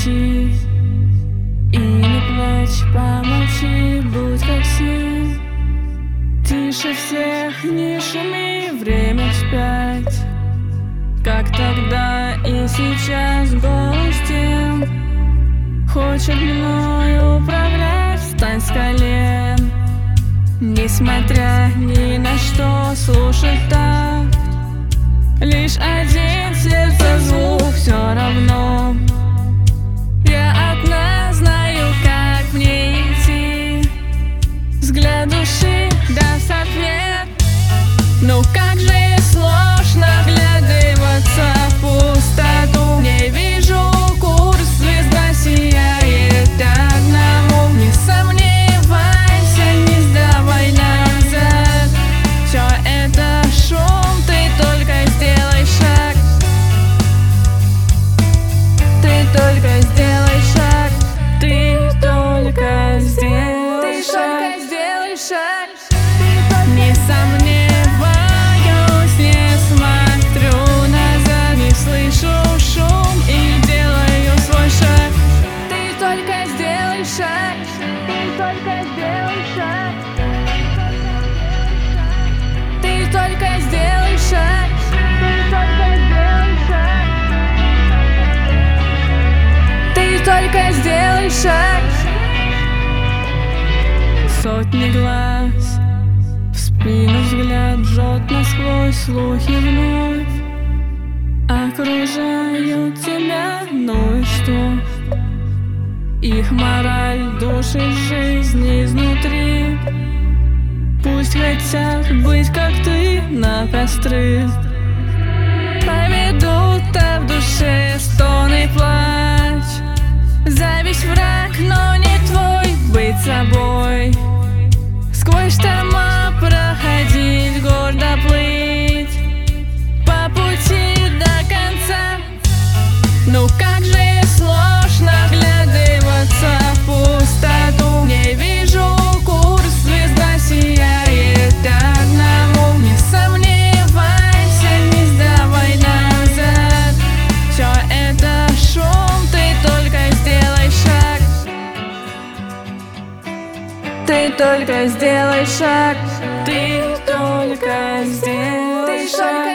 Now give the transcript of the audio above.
молчи и не плачь, помолчи, будь как все. Тише всех, не шуми, время вспять. Как тогда и сейчас голос стен хочет мною управлять, встань с колен. Несмотря ни на что, слушать так. Лишь один сердце звук, все равно. Я одна знаю, как мне идти. Взгляд души даст ответ. Но как же сложно вглядываться в пустоту. Не вижу курс, звезда сияет одному. Не сомневайся, не сдавай назад. Все это шум, ты только сделай шаг. Ты только сделай шаг. Ты только сделай шаг. Сделай шаг. Не сомневаюсь, не смотрю назад. Не слышу шум и делаю свой шаг. Ты только сделай шаг. Ты только сделай шаг. Ты только сделай шаг. Ты только сделай шаг. Ты только сделай шаг. Сотни глаз в спину взгляд жжет насквозь, слухи вновь окружают тебя, ну и что? Их мораль душит жизнь изнутри. Пусть хотят быть как ты на костры. Поведут-то в душе стон и плач. Зависть враг, но не твой, быть собой. Сквозь шторма проходить, гордо плыть по пути до конца. Ну как же сложно вглядываться в пустоту. Не вижу курс, звезда сияет одному. Не сомневайся, не сдавай назад. Все это шум, ты только сделай шаг. Ты только сделай шаг. Ты только сделай шаг.